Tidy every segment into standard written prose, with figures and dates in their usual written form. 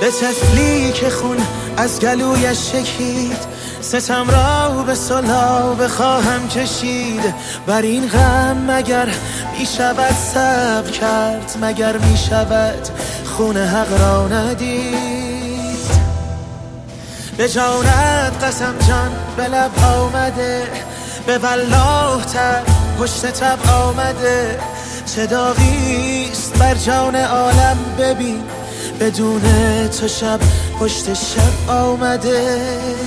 به طفلی که خون از گلویش شکید، ستم را به صلح بخواهم کشید. بر این غم مگر می شود صبر کرد؟ مگر می شود خون حق را ندید؟ به جانت قسم جان به لب آمده، به والله تب پشت تب آمده. چه داغیست بر جان عالم ببین، بدون تو شب پشت شب آمده.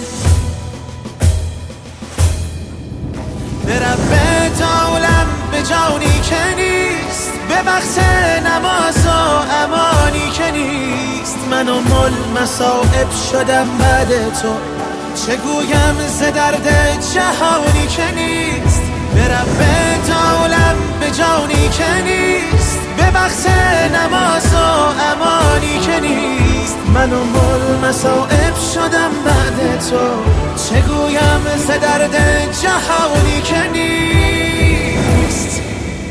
به رب عالم به جانی که نیست، به بخت نماز و امانی که نیست. من و مل مصائب شدم بعد تو، چه گویم ز درد جهانی که نیست. به رب عالم به جانی که نیست، به بخت نماز و امانی که نیست. من و مل مصائب شدم بعد تو، چه گویم ز درد جهانی که نیست.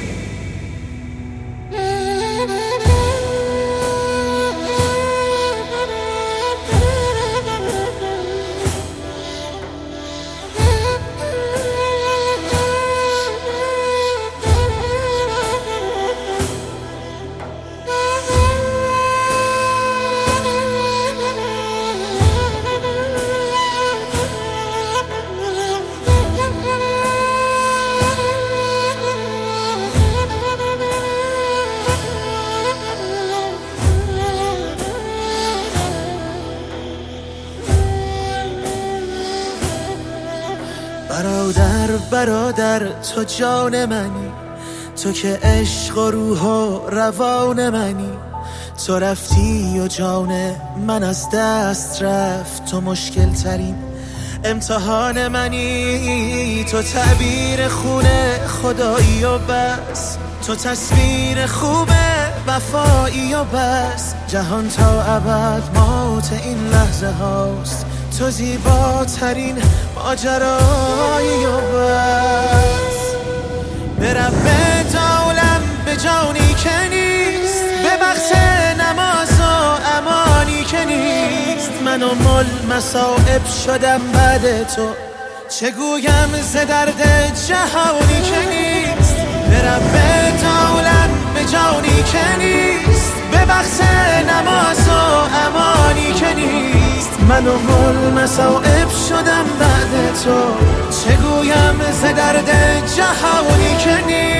برادر تو جان منی، تو که عشق و روح و روان منی. تو رفتی و جان من از دست رفت، تو مشکل ترین امتحان منی. تو تعبیر خون خدایی و بس، تو تصویر خوب وفایی و بس. جهان تا ابد موت این لحظه هاست، تو زیباترین ماجرایی و بس. به رب عالم به جانی که نیست، به بخت نماز و امانی که نیست. من و مل مصائب شدم بعد تو، چه گویم ز درد جهانی که نیست. به رب عالم به جانی که نیست، به بخت نماز و امانی که نیست. من و مل مصائب شدم بعد تو، چه گویم ز درد جهانی که نیست.